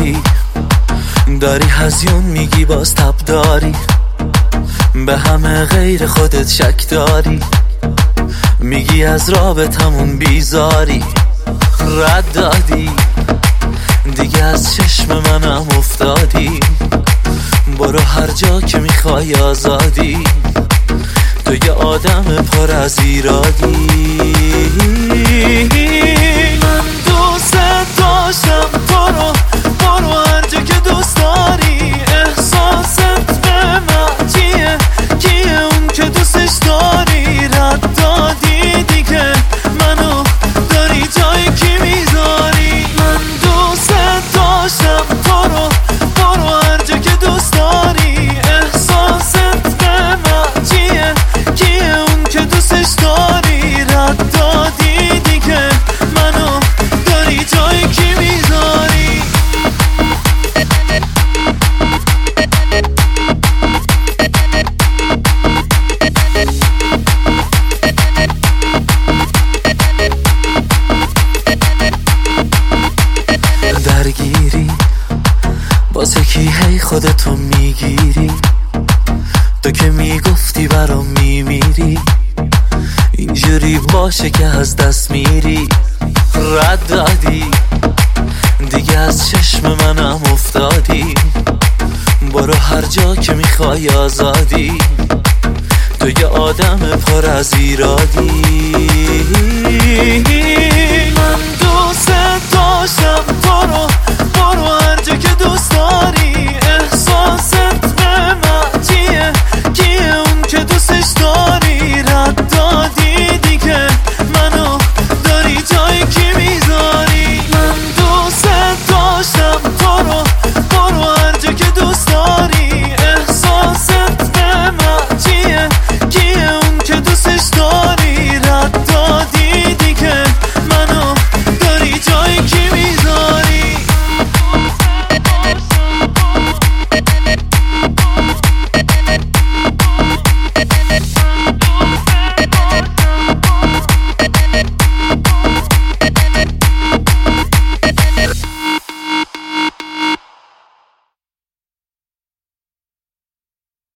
دادی، داری هزیون میگی باز تب داری، به همه غیر خودت شک داری، میگی از رابطمون بیزاری، رد دادی دیگه از چشم منم افتادی، برو هر جا که میخوای آزادی، تو یه آدم پر از ایرادی. من دوست داشتم تو رو، برو هر جا که دوست داری، احساست به من چیه، کیه اون که دوستش داری، رد دادی دیگه منو داری جای کی میذاری. من دوست داشتم تو رو، برو هر جا که دوست داری، احساست به من چیه، کیه اون که دوستش داری، رد دادی دیگه منو داری جای کی میذاری. درگیری واسه کی هی خودتو میگیری، تو که میگفتی برام میمیری، اینجوری باشه که از دست میری، رد دادی دیگه از چشم منم افتادی، برو هر جا که میخوای آزادی، تو یه آدم پر از ایرادی.